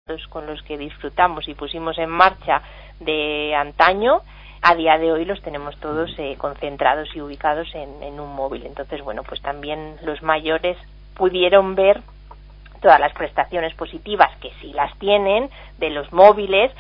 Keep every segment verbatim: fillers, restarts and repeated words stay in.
con los que disfrutamos y pusimos en marcha de antaño, a día de hoy los tenemos todos eh, concentrados y ubicados en, en un móvil. Entonces, bueno, pues también los mayores pudieron ver todas las prestaciones positivas que sí las tienen de los móviles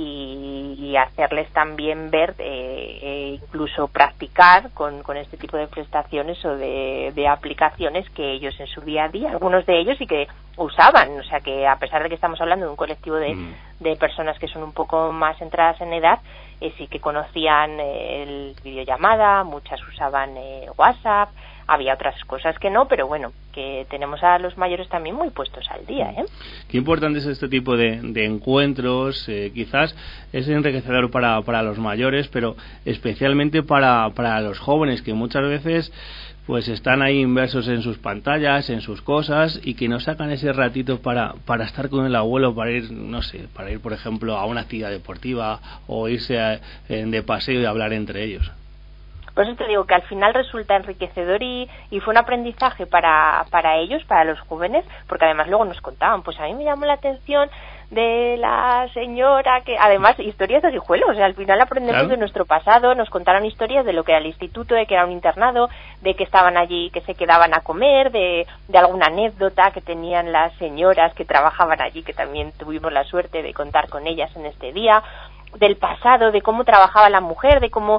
y, y hacerles también ver, eh, eh, incluso practicar con, con este tipo de prestaciones o de, de aplicaciones que ellos en su día a día, algunos de ellos sí que usaban, o sea que a pesar de que estamos hablando de un colectivo de, mm. de personas que son un poco más entradas en edad, eh, sí que conocían eh, el videollamada, muchas usaban eh, WhatsApp. Había otras cosas que no, pero bueno, que tenemos a los mayores también muy puestos al día, ¿eh? Qué importante es este tipo de, de encuentros, eh, quizás es enriquecedor para, para los mayores, pero especialmente para, para los jóvenes, que muchas veces pues están ahí inmersos en sus pantallas, en sus cosas, y que no sacan ese ratito para, para estar con el abuelo, para ir, no sé, para ir, por ejemplo, a una actividad deportiva o irse a, en, de paseo y hablar entre ellos. Por eso te digo que al final resulta enriquecedor y, y fue un aprendizaje para, para ellos, para los jóvenes, porque además luego nos contaban, pues a mí me llamó la atención de la señora que, además, historias de Guijuelo, o sea, al final aprendemos claro. de nuestro pasado, nos contaron historias de lo que era el instituto, de que era un internado, de que estaban allí, que se quedaban a comer, de, de alguna anécdota que tenían las señoras que trabajaban allí, que también tuvimos la suerte de contar con ellas en este día, del pasado, de cómo trabajaba la mujer, de cómo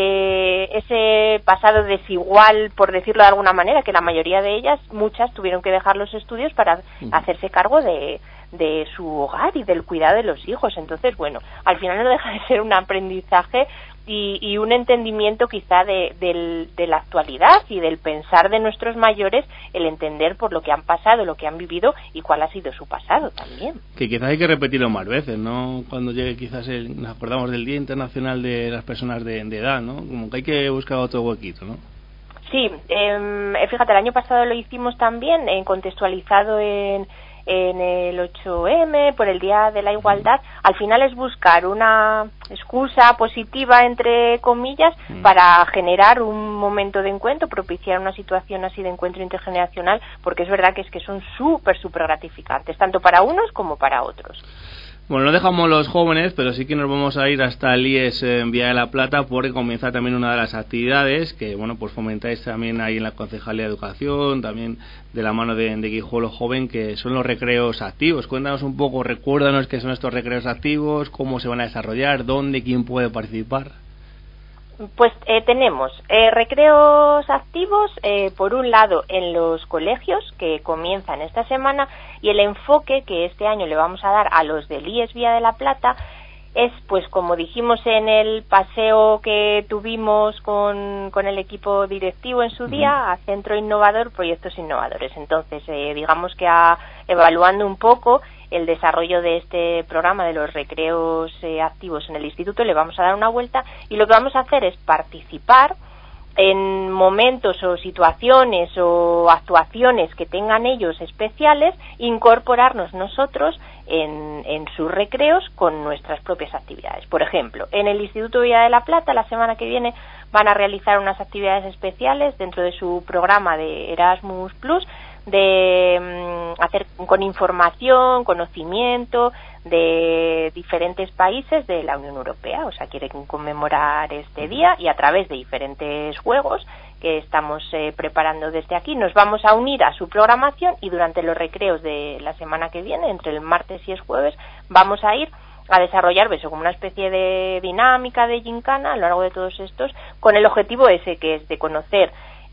eh, ese pasado desigual, por decirlo de alguna manera, que la mayoría de ellas, muchas, tuvieron que dejar los estudios para uh-huh. hacerse cargo de, de su hogar y del cuidado de los hijos. Entonces, bueno, al final no deja de ser un aprendizaje y, y un entendimiento quizá de, de, de la actualidad y del pensar de nuestros mayores, el entender por lo que han pasado, lo que han vivido y cuál ha sido su pasado también. Que quizás hay que repetirlo más veces, ¿no? Cuando llegue quizás el, nos acordamos del Día Internacional de las Personas de, de Edad, ¿no? Como que hay que buscar otro huequito, ¿no? Sí, eh, fíjate, el año pasado lo hicimos también, eh, contextualizado en en el ocho eme, por el Día de la Igualdad. Al final es buscar una excusa positiva, entre comillas, mm. para generar un momento de encuentro, propiciar una situación así de encuentro intergeneracional, porque es verdad que es que son súper, súper gratificantes, tanto para unos como para otros. Bueno, no dejamos los jóvenes, pero sí que nos vamos a ir hasta el I E S en Vía de la Plata, porque comienza también una de las actividades que, bueno, pues fomentáis también ahí en la Concejalía de Educación, también de la mano de, de Guijuelo Joven, que son los recreos activos. Cuéntanos un poco, recuérdanos qué son estos recreos activos, cómo se van a desarrollar, dónde, quién puede participar. Pues eh, tenemos eh, recreos activos, eh, por un lado en los colegios, que comienzan esta semana, y el enfoque que este año le vamos a dar a los del I E S Vía de la Plata es, pues como dijimos en el paseo que tuvimos con, con el equipo directivo en su día, a Centro Innovador, Proyectos Innovadores. Entonces, eh, digamos que a, evaluando un poco el desarrollo de este programa de los recreos eh, activos en el instituto, le vamos a dar una vuelta y lo que vamos a hacer es participar en momentos o situaciones o actuaciones que tengan ellos especiales, incorporarnos nosotros en, en sus recreos con nuestras propias actividades. Por ejemplo, en el Instituto Vía de la Plata la semana que viene van a realizar unas actividades especiales dentro de su programa de Erasmus Plus, de um, hacer con información, conocimiento de diferentes países de la Unión Europea. O sea, quieren conmemorar este día y a través de diferentes juegos que estamos eh, preparando desde aquí nos vamos a unir a su programación, y durante los recreos de la semana que viene, entre el martes y el jueves, vamos a ir a desarrollar eso como una especie de dinámica de gincana a lo largo de todos estos, con el objetivo ese, que es de conocer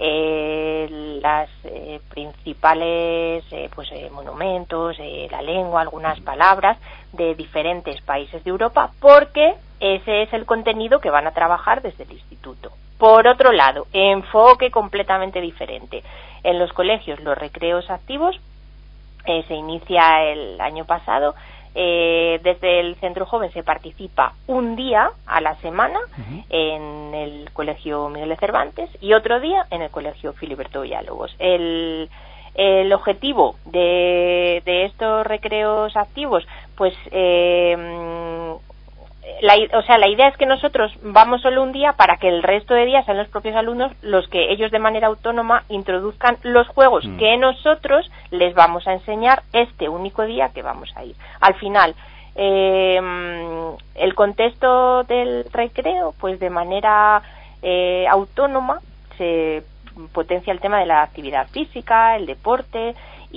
eh, las eh, principales eh, pues eh, monumentos, eh, la lengua, algunas palabras de diferentes países de Europa, porque ese es el contenido que van a trabajar desde el instituto. Por otro lado, enfoque completamente diferente. En los colegios, los recreos activos eh, se inicia el año pasado. Eh, desde el Centro Joven se participa un día a la semana uh-huh. en el Colegio Miguel de Cervantes y otro día en el Colegio Filiberto Villalobos. El, el objetivo de, de estos recreos activos, pues eh, la, o sea, la idea es que nosotros vamos solo un día para que el resto de días sean los propios alumnos los que ellos de manera autónoma introduzcan los juegos mm. que nosotros les vamos a enseñar este único día que vamos a ir. Al final, eh, el contexto del recreo, pues de manera eh, autónoma se potencia el tema de la actividad física, el deporte,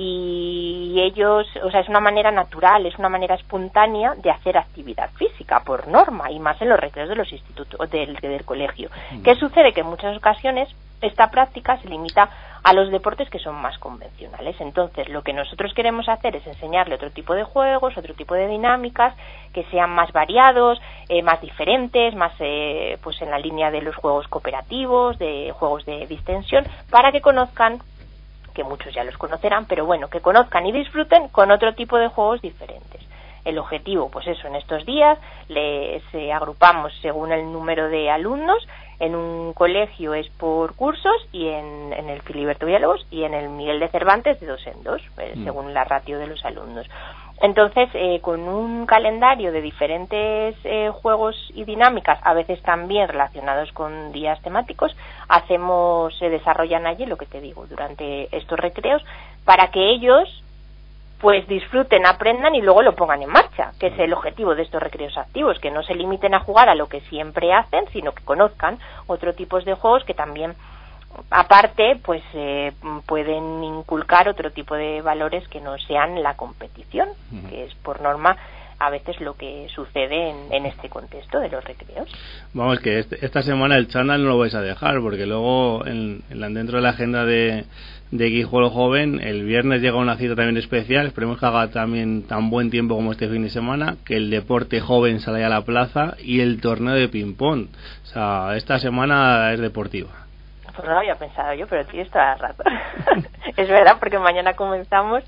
y ellos, o sea, es una manera natural, es una manera espontánea de hacer actividad física por norma, y más en los recreos de los institutos del, del colegio. Mm. ¿Qué sucede? Que en muchas ocasiones esta práctica se limita a los deportes que son más convencionales. Entonces, lo que nosotros queremos hacer es enseñarle otro tipo de juegos, otro tipo de dinámicas, que sean más variados, eh, más diferentes, más eh, pues en la línea de los juegos cooperativos, de juegos de distensión, para que conozcan, que muchos ya los conocerán, pero bueno, que conozcan y disfruten con otro tipo de juegos diferentes. El objetivo, pues eso, en estos días les eh, agrupamos según el número de alumnos. En un colegio es por cursos, y en, en el Filiberto Villalobos y en el Miguel de Cervantes de dos en dos, eh, mm. según la ratio de los alumnos. Entonces, eh, con un calendario de diferentes eh, juegos y dinámicas, a veces también relacionados con días temáticos, hacemos, se desarrollan allí, lo que te digo, durante estos recreos, para que ellos pues disfruten, aprendan y luego lo pongan en marcha, que es el objetivo de estos recreos activos, que no se limiten a jugar a lo que siempre hacen, sino que conozcan otro tipos de juegos que también, aparte, pues eh, pueden inculcar otro tipo de valores que no sean la competición, uh-huh. que es por norma a veces lo que sucede en, en este contexto de los recreos. Vamos, que este, esta semana el chándal no lo vais a dejar, porque luego en, en, dentro de la agenda de, de Guijuelo Joven, el viernes llega una cita también especial. Esperemos que haga también tan buen tiempo como este fin de semana, que el deporte joven sale a la plaza y el torneo de ping-pong. O sea, esta semana es deportiva. Pues no lo había pensado yo, pero tienes toda la razón. Es verdad, porque mañana comenzamos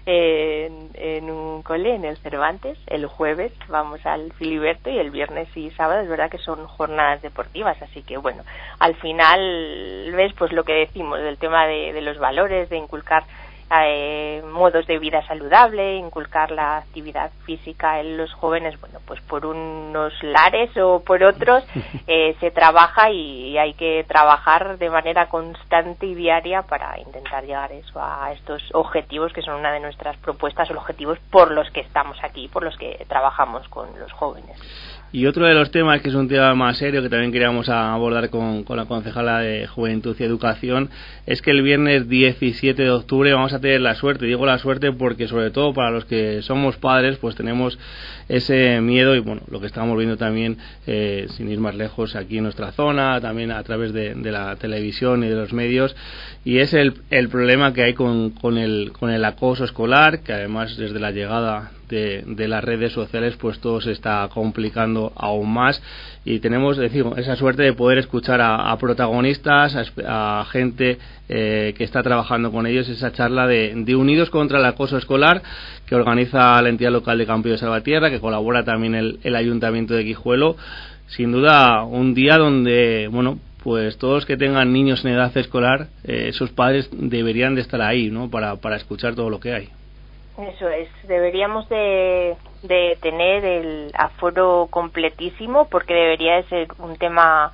En, en un cole, en el Cervantes, el jueves vamos al Filiberto, y el viernes y sábado es verdad que son jornadas deportivas, así que bueno, al final ves pues lo que decimos del tema de, de los valores, de inculcar eh, modos de vida saludable, inculcar la actividad física en los jóvenes. Bueno, pues por unos lares o por otros eh, se trabaja, y, y hay que trabajar de manera constante y diaria para intentar llegar eso a estos objetivos que son una de nuestras propuestas, o objetivos por los que estamos aquí, por los que trabajamos con los jóvenes. Y otro de los temas, que es un tema más serio, que también queríamos abordar con, con la concejala de Juventud y Educación, es que el viernes diecisiete de octubre vamos a tener la suerte. Digo la suerte porque, sobre todo para los que somos padres, pues tenemos ese miedo, y bueno, lo que estamos viendo también, eh, sin ir más lejos, aquí en nuestra zona, también a través de, de la televisión y de los medios, y es el, el problema que hay con, con, el, con el acoso escolar, que además desde la llegada De, de las redes sociales pues todo se está complicando aún más, y tenemos, decimos, esa suerte de poder escuchar a, a protagonistas, a, a gente eh, que está trabajando con ellos, esa charla de, de Unidos contra el Acoso Escolar, que organiza la entidad local de Campillo de Salvatierra, que colabora también el, el Ayuntamiento de Guijuelo. Sin duda un día donde, bueno, pues todos los que tengan niños en edad escolar, eh, sus padres deberían de estar ahí, ¿no?, para, para escuchar todo lo que hay. Eso es, deberíamos de, de tener el aforo completísimo, porque debería de ser un tema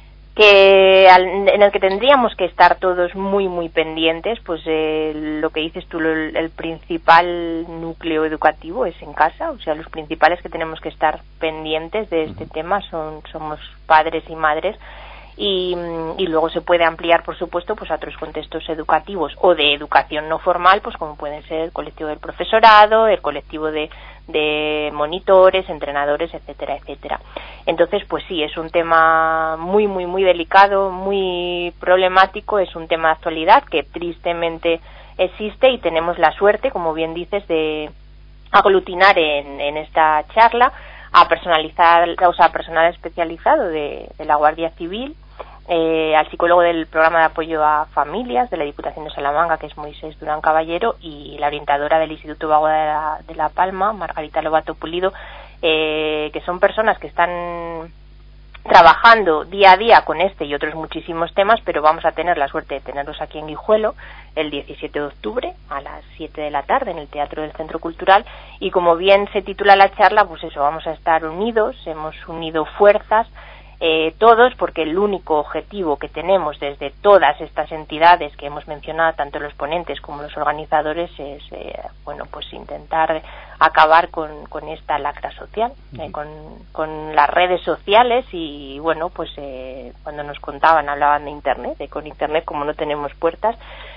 que al, en el que tendríamos que estar todos muy muy pendientes. Pues eh, lo que dices tú, el, el principal núcleo educativo es en casa, o sea, los principales que tenemos que estar pendientes de este tema son somos padres y madres. Y, y luego se puede ampliar, por supuesto, pues a otros contextos educativos o de educación no formal, pues como pueden ser el colectivo del profesorado, el colectivo de, de monitores, entrenadores, etcétera, etcétera. Entonces, pues sí, es un tema muy, muy, muy delicado, muy problemático, es un tema de actualidad que tristemente existe, y tenemos la suerte, como bien dices, de aglutinar en, en esta charla a personalizar, o sea, personal especializado de, de la Guardia Civil, eh, al psicólogo del programa de apoyo a familias de la Diputación de Salamanca, que es Moisés Durán Caballero, y la orientadora del Instituto Vago de la, de la Palma, Margarita Lobato Pulido, eh, que son personas que están trabajando día a día con este y otros muchísimos temas, pero vamos a tener la suerte de tenerlos aquí en Guijuelo el diecisiete de octubre a las siete de la tarde en el Teatro del Centro Cultural, y como bien se titula la charla, pues eso, vamos a estar unidos, hemos unido fuerzas eh, todos, porque el único objetivo que tenemos desde todas estas entidades que hemos mencionado, tanto los ponentes como los organizadores, es eh, bueno, pues intentar acabar con, con esta lacra social, eh, con, con las redes sociales. Y bueno, pues eh, cuando nos contaban, hablaban de internet, de con internet como no tenemos puertas,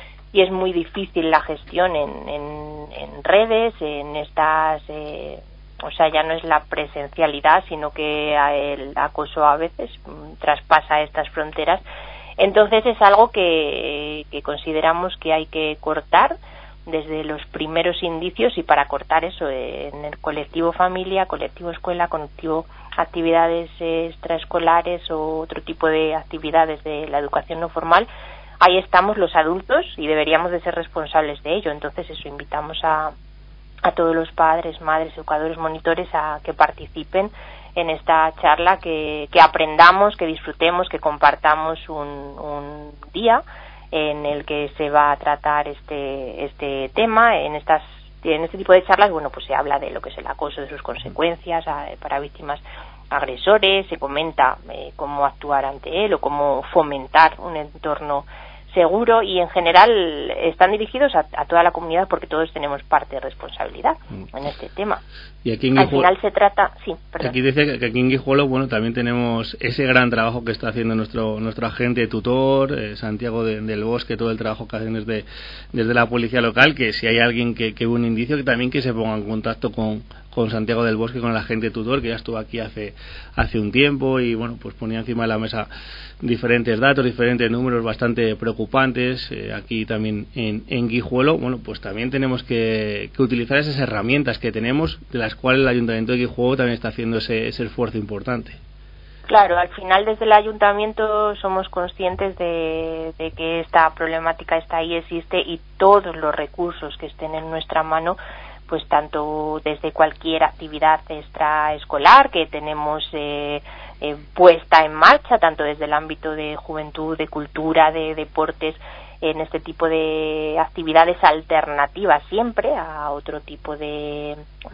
y es muy difícil la gestión en, en, en redes, en estas eh, o sea, ya no es la presencialidad, sino que el acoso a veces traspasa estas fronteras. Entonces es algo que, que consideramos que hay que cortar desde los primeros indicios, y para cortar eso en el colectivo familia, colectivo escuela, colectivo actividades extraescolares o otro tipo de actividades de la educación no formal, ahí estamos los adultos y deberíamos de ser responsables de ello. Entonces eso, invitamos a a todos los padres, madres, educadores, monitores a que participen en esta charla, que, que aprendamos, que disfrutemos, que compartamos un, un día en el que se va a tratar este este tema. En estas en este tipo de charlas, bueno, pues se habla de lo que es el acoso, de sus consecuencias a, para víctimas agresores, se comenta eh, cómo actuar ante él o cómo fomentar un entorno seguro, y en general están dirigidos a, a toda la comunidad, porque todos tenemos parte de responsabilidad mm. en este tema. Y aquí en Al final se trata, sí, perdón. Aquí dice que aquí en Guijuelo, bueno, también tenemos ese gran trabajo que está haciendo nuestro nuestro agente tutor, eh, Santiago de, del Bosque, todo el trabajo que hacen desde desde la policía local, que si hay alguien que, que ve un indicio, que también que se ponga en contacto con con Santiago del Bosque, con el agente tutor, que ya estuvo aquí hace hace un tiempo, y bueno, pues ponía encima de la mesa diferentes datos, diferentes números bastante preocupantes. Eh, aquí también en, en Guijuelo, bueno, pues también tenemos que, que utilizar esas herramientas que tenemos, de las cuales el Ayuntamiento de Guijuelo también está haciendo ese, ese esfuerzo importante. Claro, al final desde el Ayuntamiento somos conscientes de, de que esta problemática está ahí, existe, y todos los recursos que estén en nuestra mano, pues tanto desde cualquier actividad extraescolar que tenemos eh, eh, puesta en marcha, tanto desde el ámbito de juventud, de cultura, de deportes, en este tipo de actividades alternativas siempre a otro tipo de,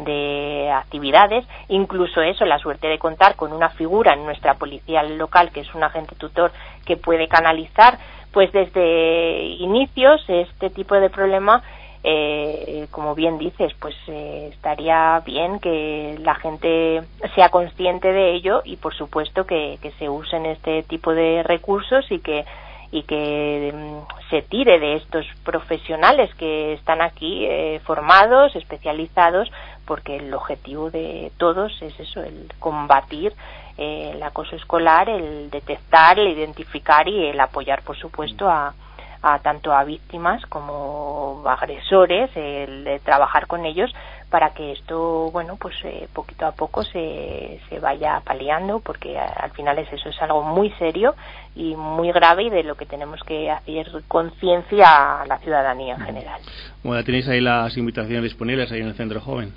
de actividades. Incluso eso, la suerte de contar con una figura en nuestra policía local, que es un agente tutor que puede canalizar, pues desde inicios este tipo de problema. Eh, como bien dices, pues eh, estaría bien que la gente sea consciente de ello, y por supuesto que, que se usen este tipo de recursos, y que y que um, se tire de estos profesionales que están aquí eh, formados, especializados, porque el objetivo de todos es eso, el combatir eh, el acoso escolar, el detectar, el identificar y el apoyar, por supuesto, a a tanto a víctimas como agresores, el de trabajar con ellos para que esto, bueno, pues eh, poquito a poco se, se vaya paliando, porque a, al final es eso, es algo muy serio y muy grave, y de lo que tenemos que hacer conciencia a la ciudadanía en general. Bueno, tenéis ahí las invitaciones disponibles ahí en el Centro Joven.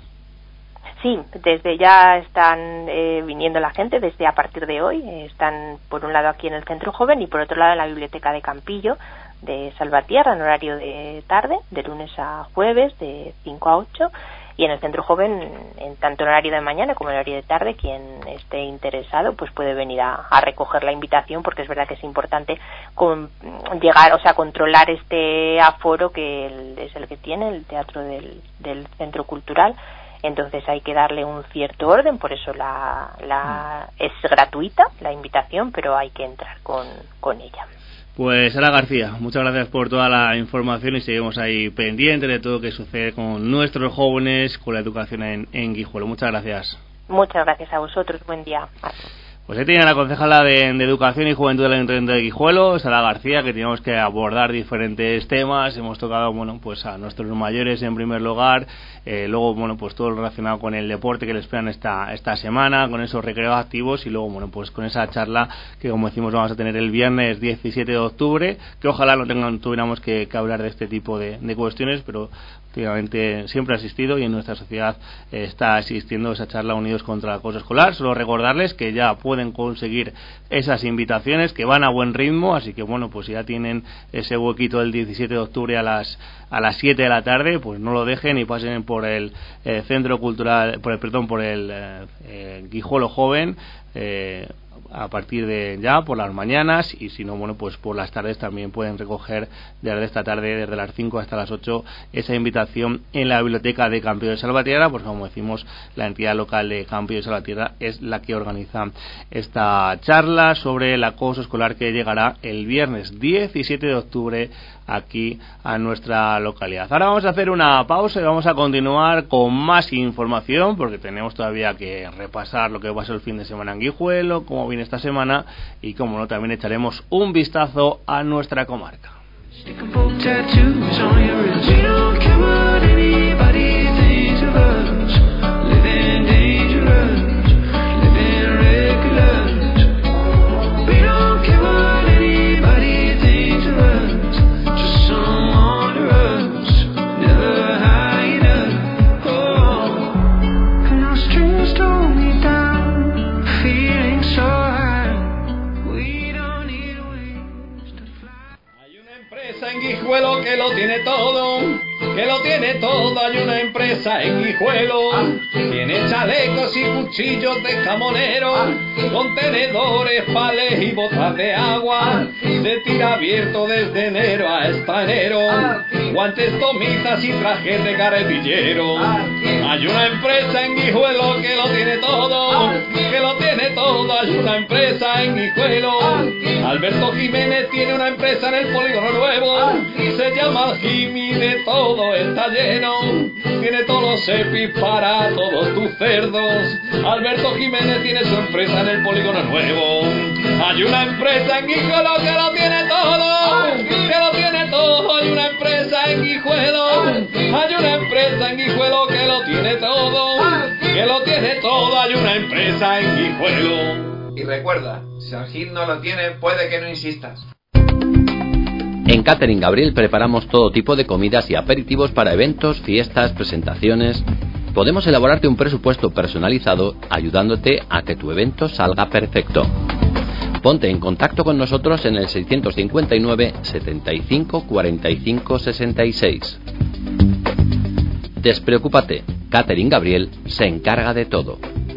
Sí, desde ya están eh, viniendo la gente, desde a partir de hoy, eh, están por un lado aquí en el Centro Joven y por otro lado en la Biblioteca de Campillo de Salvatierra, en horario de tarde, de lunes a jueves, de cinco a ocho, y en el Centro Joven, en tanto en horario de mañana como en horario de tarde. Quien esté interesado pues puede venir a, a recoger la invitación, porque es verdad que es importante con, llegar, o sea, controlar este aforo que el, es el que tiene el Teatro del, del Centro Cultural. Entonces hay que darle un cierto orden, por eso la, la es gratuita la invitación, pero hay que entrar con, con ella. Pues Sara García, muchas gracias por toda la información, y seguimos ahí pendientes de todo lo que sucede con nuestros jóvenes, con la educación en, en Guijuelo. Muchas gracias. Muchas gracias a vosotros, buen día. Pues ahí tenía la concejala de, de Educación y Juventud del Ayuntamiento de Guijuelo, Sara García, que teníamos que abordar diferentes temas. Hemos tocado, bueno, pues a nuestros mayores en primer lugar, eh, luego, bueno, pues todo lo relacionado con el deporte que les esperan esta esta semana, con esos recreos activos, y luego, bueno, pues con esa charla que, como decimos, vamos a tener el viernes diecisiete de octubre, que ojalá no tengan, tuviéramos que, que hablar de este tipo de, de cuestiones, pero últimamente siempre ha existido, y en nuestra sociedad eh, está existiendo esa charla Unidos contra el Acoso Escolar. Solo recordarles que ya pueden pueden conseguir esas invitaciones, que van a buen ritmo, así que bueno, pues ya tienen ese huequito del diecisiete de octubre a las a las siete de la tarde, pues no lo dejen y pasen por el eh, Centro Cultural, por el perdón, por el eh, eh, Guijuelo Joven, eh, a partir de ya por las mañanas, y si no, bueno, pues por las tardes también pueden recoger desde esta tarde, desde las cinco hasta las ocho, esa invitación en la biblioteca de Campillo de Salvatierra, pues como decimos, la entidad local de Campillo de Salvatierra es la que organiza esta charla sobre el acoso escolar, que llegará el viernes diecisiete de octubre aquí a nuestra localidad. Ahora vamos a hacer una pausa y vamos a continuar con más información, porque tenemos todavía que repasar lo que pasó el fin de semana en Guijuelo, cómo viene esta semana, y como no, también echaremos un vistazo a nuestra comarca. Guijuelo que lo tiene todo, que lo tiene todo. Hay una empresa en Guijuelo, tiene chalecos y cuchillos de jamonero, contenedores, palés y botas de agua, de tira abierto desde enero hasta enero, guantes, tomitas y trajes de carretillero. Hay una empresa en Guijuelo que lo tiene todo, que lo tiene todo. Hay una empresa en Guijuelo. Alberto Jiménez tiene una empresa en el Polígono Nuevo, se llama Jimmy, de todo está lleno, tiene todos los EPIs para todos tus cerdos. Alberto Jiménez tiene su empresa en el Polígono Nuevo. Hay una empresa en Guijuelo que lo tiene todo, que lo tiene todo. Hay una empresa en Guijuelo, hay una empresa en Guijuelo que lo tiene todo, que lo tiene todo. Hay una empresa en Guijuelo. Y recuerda, si el Gil no lo tiene, puede que no insistas. En Catering Gabriel preparamos todo tipo de comidas y aperitivos para eventos, fiestas, presentaciones. Podemos elaborarte un presupuesto personalizado ayudándote a que tu evento salga perfecto. Ponte en contacto con nosotros en el seiscientos cincuenta y nueve, setenta y cinco, cuarenta y cinco, sesenta y seis. Despreocúpate, Catering Gabriel se encarga de todo.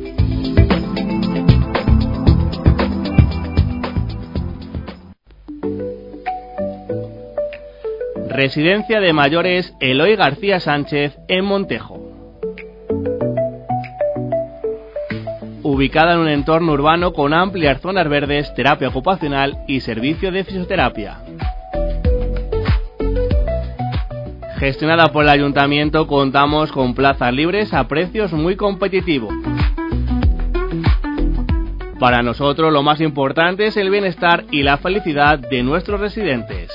Residencia de mayores Eloy García Sánchez en Montejo. Ubicada en un entorno urbano con amplias zonas verdes, terapia ocupacional y servicio de fisioterapia. Gestionada por el ayuntamiento, contamos con plazas libres a precios muy competitivos. Para nosotros lo más importante es el bienestar y la felicidad de nuestros residentes.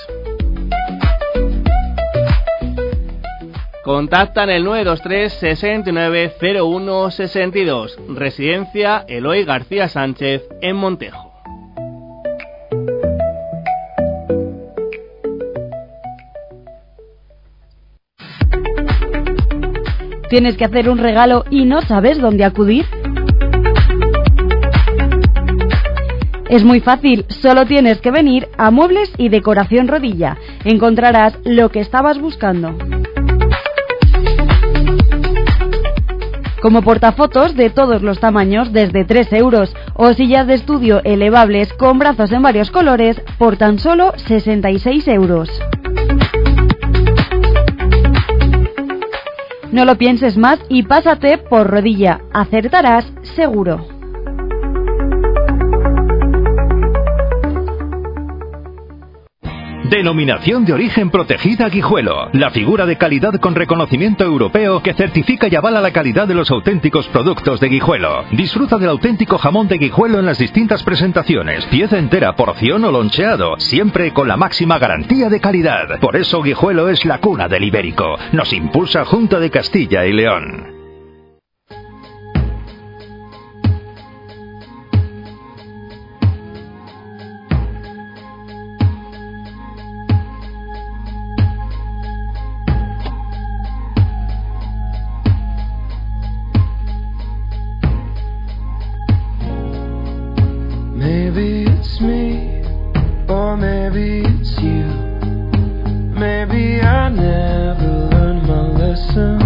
Contacta en el nueve dos tres, sesenta y nueve, cero uno, sesenta y dos. Residencia Eloy García Sánchez en Montejo. ¿Tienes que hacer un regalo y no sabes dónde acudir? Es muy fácil, solo tienes que venir a Muebles y Decoración Rodilla. Encontrarás lo que estabas buscando. Como portafotos de todos los tamaños desde tres euros o sillas de estudio elevables con brazos en varios colores por tan solo sesenta y seis euros. No lo pienses más y pásate por Rodilla, acertarás seguro. Denominación de origen protegida Guijuelo, la figura de calidad con reconocimiento europeo que certifica y avala la calidad de los auténticos productos de Guijuelo. Disfruta del auténtico jamón de Guijuelo en las distintas presentaciones, pieza entera, porción o loncheado, siempre con la máxima garantía de calidad. Por eso Guijuelo es la cuna del ibérico. Nos impulsa Junta de Castilla y León. it's me, or maybe it's you. Maybe I never learned my lesson.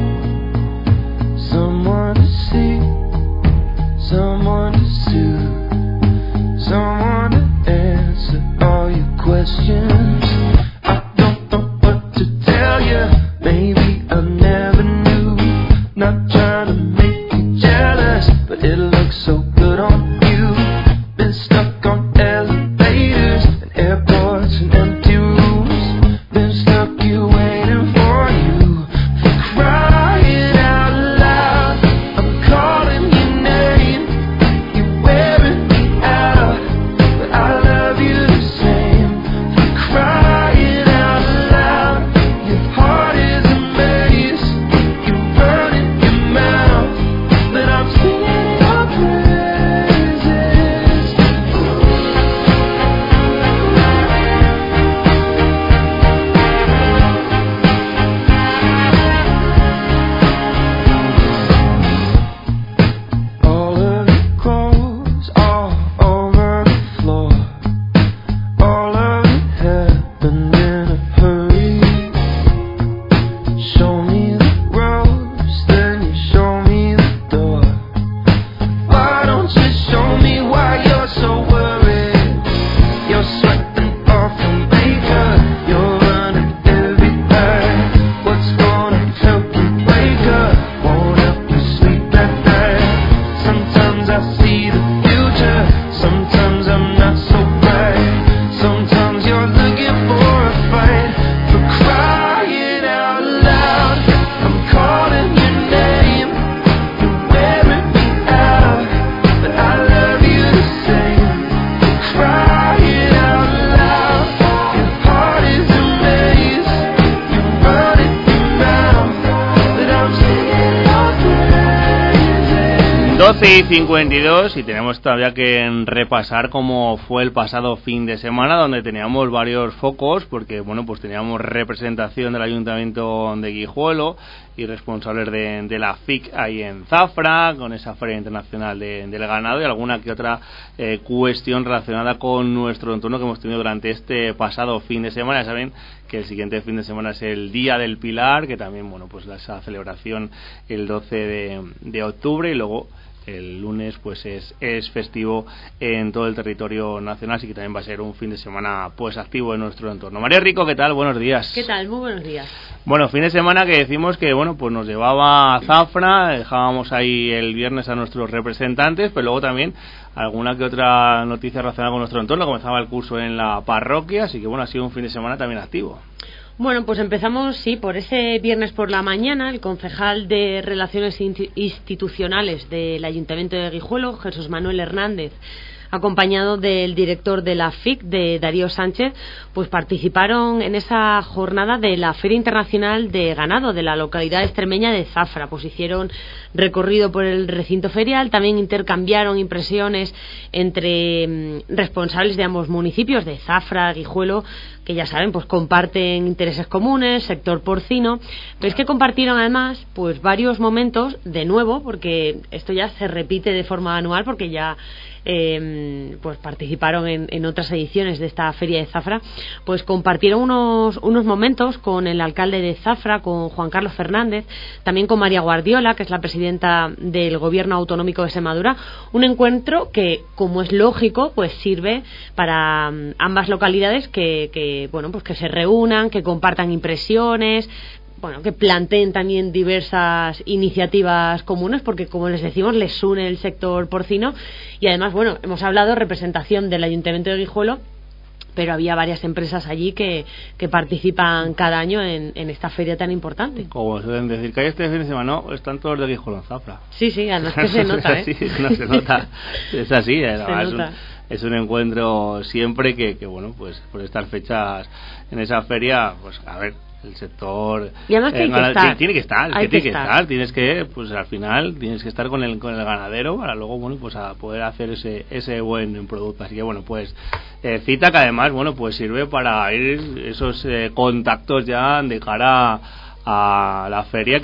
Someone to see, someone to soothe, someone to answer all your questions. I don't know what to tell you, maybe I never knew. Not trying to make you jealous, but it looks so good on you. Been stuck on elevators and airports and empty rooms. Been stuck here waiting for you. Crying out loud, I'm calling your name. You're wearing me out, but I love you the same. Crying out loud, your heart is a maze. You burn in your mouth, but I'm singing your praises. All of the clothes all over the floor. All of it happened in a hurry. Show me the ropes, then you show me the door. Why don't you show me why you're so worried? You're sweating off your makeup, you're running everywhere. What's gonna help you wake up? Won't help you sleep at night. Sometimes I see the future, sometimes I'm not so bright. Sometimes you're looking for a fight, for crying out loud. I'm calling your name, you're wearing me out, but I love you the same. Crying out loud, your heart is a maze. You run in your mouth, but I'm singing your praises. doce y cincuenta y dos y tenemos todavía que repasar cómo fue el pasado fin de semana, donde teníamos varios focos, porque bueno, pues teníamos representación del Ayuntamiento de Guijuelo y responsables de, de la F I C ahí en Zafra, con esa Feria Internacional de, del Ganado, y alguna que otra eh, cuestión relacionada con nuestro entorno que hemos tenido durante este pasado fin de semana. Ya saben que el siguiente fin de semana es el Día del Pilar, que también, bueno, pues esa celebración el doce de, de octubre, y luego el lunes pues es, es festivo en todo el territorio nacional, así que también va a ser un fin de semana pues activo en nuestro entorno. María Rico, ¿qué tal? Buenos días. ¿Qué tal? Muy buenos días. Bueno, fin de semana que decimos que bueno, pues nos llevaba a Zafra, dejábamos ahí el viernes a nuestros representantes, pero luego también alguna que otra noticia relacionada con nuestro entorno. Comenzaba el curso en la parroquia, así que bueno, ha sido un fin de semana también activo. Bueno, pues empezamos, sí, por ese viernes por la mañana. El concejal de Relaciones Institucionales del Ayuntamiento de Guijuelo, Jesús Manuel Hernández, acompañado del director de la F I C, de Darío Sánchez, pues participaron en esa jornada de la Feria Internacional de Ganado de la localidad extremeña de Zafra. Pues hicieron recorrido por el recinto ferial, también intercambiaron impresiones entre mmm, responsables de ambos municipios, de Zafra, Guijuelo, que ya saben, pues comparten intereses comunes, sector porcino, pero es que compartieron además pues varios momentos, de nuevo, porque esto ya se repite de forma anual, porque ya Eh, pues participaron en, en otras ediciones de esta feria de Zafra, pues compartieron unos, unos momentos con el alcalde de Zafra, con Juan Carlos Fernández, también con María Guardiola, que es la presidenta del Gobierno Autonómico de Extremadura, un encuentro que, como es lógico, pues sirve para um, ambas localidades que, que, bueno, pues que se reúnan, que compartan impresiones, bueno, que planteen también diversas iniciativas comunes, porque como les decimos, les une el sector porcino. Y además, bueno, hemos hablado de representación del Ayuntamiento de Guijuelo, pero había varias empresas allí que, que participan cada año en, en esta feria tan importante. Como suelen decir, que hay este fin de semana, no, están todos de Guijuelo en Zafra. Sí, sí, además que se nota, es ¿eh? así, no se nota, es así, además, se nota. Es un, es un encuentro siempre que, que, bueno, pues por estas fechas en esa feria, pues a ver, el sector y además eh, tiene, que estar. tiene que estar, Hay que tiene que que estar. estar, tienes que, pues al final tienes que estar con el con el ganadero para luego, bueno, pues a poder hacer ese ese buen producto. Así que bueno, pues eh, cita que además, bueno, pues sirve para ir esos eh, contactos ya de cara a la feria que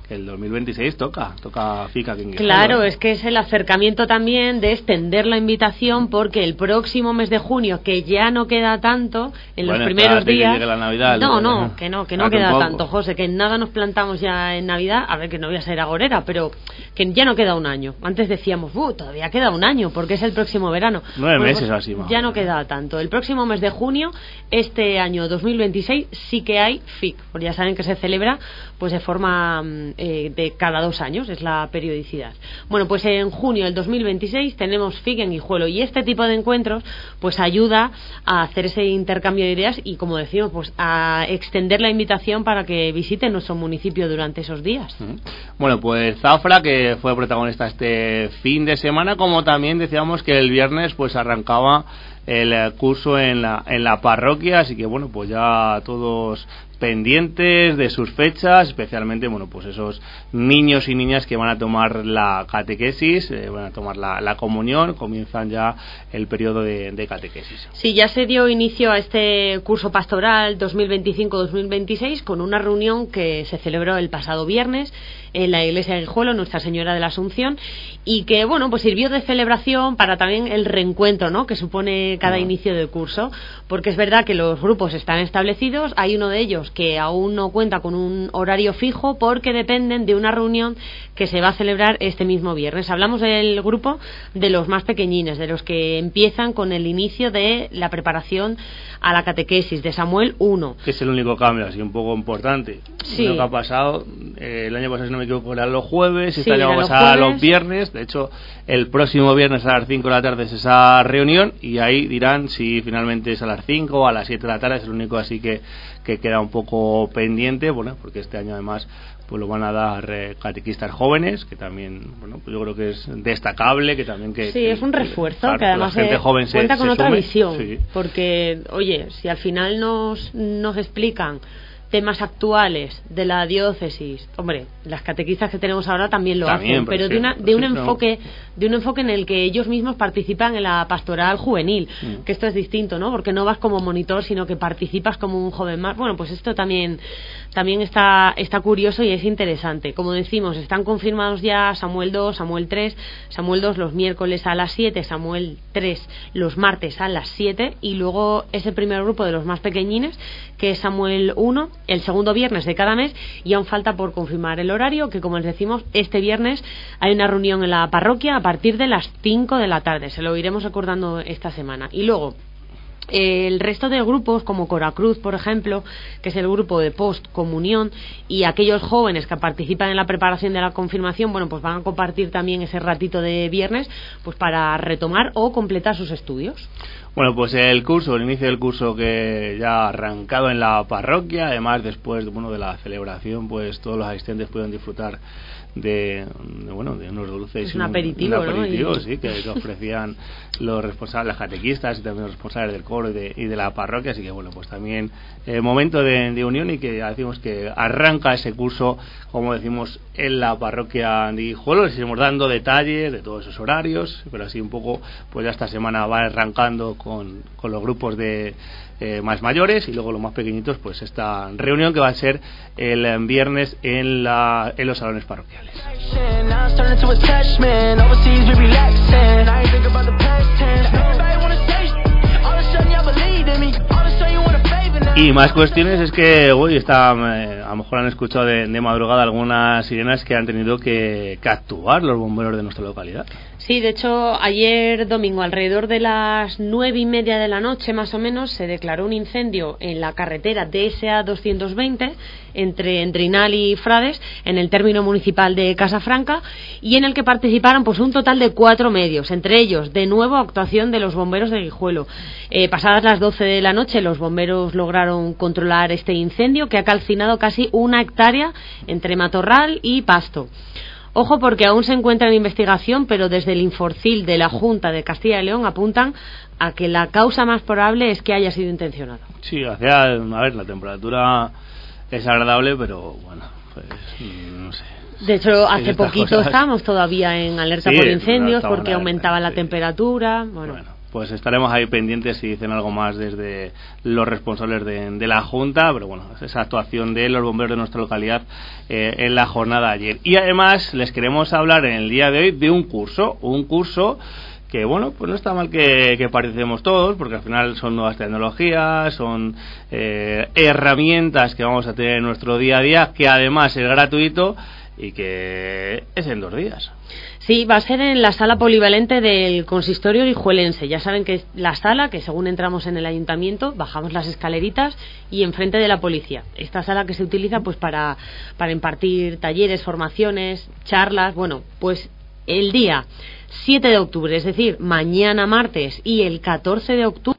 que el dos mil veintiséis toca, toca F I C aquí en Guijuelo. Claro, es que es el acercamiento también de extender la invitación, porque el próximo mes de junio, que ya no queda tanto, en bueno, los primeros que días... llegue la Navidad, no, no, no, que no, que no queda tanto, José, que nada nos plantamos ya en Navidad, a ver, que no voy a ser agorera, pero que ya no queda un año. Antes decíamos, uh, todavía queda un año, porque es el próximo verano. Nueve bueno, meses pues así, más. Ya no queda tanto. El próximo mes de junio, este año dos mil veintiséis, sí que hay F I C, porque ya saben que se celebra pues de forma eh, de cada dos años, es la periodicidad. Bueno, pues en junio del dos mil veintiséis tenemos F I C en Guijuelo, y este tipo de encuentros pues ayuda a hacer ese intercambio de ideas y, como decimos, pues a extender la invitación para que visiten nuestro municipio durante esos días. Bueno, pues Zafra, que fue protagonista este fin de semana, como también decíamos que el viernes pues arrancaba el curso en la, en la parroquia, así que bueno, pues ya todos pendientes de sus fechas, especialmente bueno, pues esos niños y niñas que van a tomar la catequesis, eh, van a tomar la, la comunión, comienzan ya el periodo de, de catequesis. Sí, ya se dio inicio a este curso pastoral dos mil veinticinco dos mil veintiséis con una reunión que se celebró el pasado viernes en la iglesia de Guijuelo, Nuestra Señora de la Asunción, y que bueno, pues sirvió de celebración para también el reencuentro, ¿no?, que supone cada ah. inicio de curso, porque es verdad que los grupos están establecidos, hay uno de ellos que aún no cuenta con un horario fijo porque dependen de una reunión que se va a celebrar este mismo viernes. Hablamos del grupo de los más pequeñines, de los que empiezan con el inicio de la preparación a la catequesis, de Samuel uno. Que es el único cambio, así un poco importante. Sí. Lo que ha pasado, eh, el año pasado, si no me equivoco, eran los jueves, y sí, este año va a pasar los viernes. De hecho, el próximo viernes a las cinco de la tarde es esa reunión, y ahí dirán si finalmente es a las cinco o a las siete de la tarde. Es el único así que, que queda un poco pendiente, bueno, porque este año además pues lo van a dar eh, catequistas jóvenes, que también, bueno, pues yo creo que es destacable, que también que... Sí, que, es un refuerzo, claro, que además la gente eh, joven cuenta se, con se otra sume. visión, Sí. Porque, oye, si al final nos, nos explican temas actuales de la diócesis, hombre, las catequistas que tenemos ahora también lo también, hacen, pero sí, de una de un sí, enfoque no. de un enfoque en el que ellos mismos participan en la pastoral juvenil, mm. que esto es distinto, ¿no? Porque no vas como monitor, sino que participas como un joven más. Bueno, pues esto también también está está curioso y es interesante. Como decimos, están confirmados ya Samuel dos, Samuel tres, Samuel dos los miércoles a las siete, Samuel tres los martes a las siete, y luego ese primer grupo de los más pequeñines, que es Samuel uno, el segundo viernes de cada mes, y aún falta por confirmar el horario, que como les decimos, este viernes hay una reunión en la parroquia a partir de las cinco de la tarde, se lo iremos recordando esta semana. Y luego el resto de grupos, como Coracruz, por ejemplo, que es el grupo de post-comunión, y aquellos jóvenes que participan en la preparación de la confirmación, bueno, pues van a compartir también ese ratito de viernes pues para retomar o completar sus estudios. Bueno, pues el curso, el inicio del curso que ya ha arrancado en la parroquia, además después bueno, de la celebración, pues todos los asistentes pueden disfrutar de, de bueno de unos dulces, es un aperitivo, un, un aperitivo, ¿no? sí, que, que ofrecían los responsables, las catequistas y también los responsables del coro y de, y de la parroquia, así que bueno, pues también eh, momento de, de unión, y que ya decimos que arranca ese curso, como decimos, en la parroquia de Guijuelo. Les iremos dando detalles de todos esos horarios, pero así un poco, pues ya esta semana va arrancando con, con los grupos de Eh, más mayores, y luego los más pequeñitos, pues esta reunión que va a ser el eh, viernes en la en los salones parroquiales. Y más cuestiones es que hoy está, eh, a lo mejor han escuchado de, de madrugada algunas sirenas que han tenido que, que actuar los bomberos de nuestra localidad. Sí, de hecho, ayer domingo, alrededor de las nueve y media de la noche, más o menos, se declaró un incendio en la carretera D S A doscientos veinte, entre Endrinal y Frades, en el término municipal de Casafranca, y en el que participaron pues un total de cuatro medios, entre ellos, de nuevo, actuación de los bomberos de Guijuelo. Eh, pasadas las doce de la noche, los bomberos lograron controlar este incendio, que ha calcinado casi una hectárea entre matorral y pasto. Ojo, porque aún se encuentra en investigación, pero desde el Inforcil de la Junta de Castilla y León apuntan a que la causa más probable es que haya sido intencionado. Sí, hacia, a ver, la temperatura es agradable, pero bueno, pues no sé. De hecho, hace poquito cosas... estábamos todavía en alerta sí, por incendios, porque aumentaba la sí. temperatura. Bueno. bueno. pues estaremos ahí pendientes si dicen algo más desde los responsables de, de la Junta, pero bueno, esa actuación de los bomberos de nuestra localidad eh, en la jornada de ayer. Y además les queremos hablar en el día de hoy de un curso, un curso que bueno, pues no está mal que, que parecemos todos, porque al final son nuevas tecnologías, son eh, herramientas que vamos a tener en nuestro día a día, que además es gratuito y que es en dos días. Sí, va a ser en la sala polivalente del consistorio guijuelense. Ya saben que es la sala que según entramos en el ayuntamiento bajamos las escaleritas y enfrente de la policía. Esta sala que se utiliza pues para, para impartir talleres, formaciones, charlas. Bueno, pues el día siete de octubre, es decir, mañana martes, y el catorce de octubre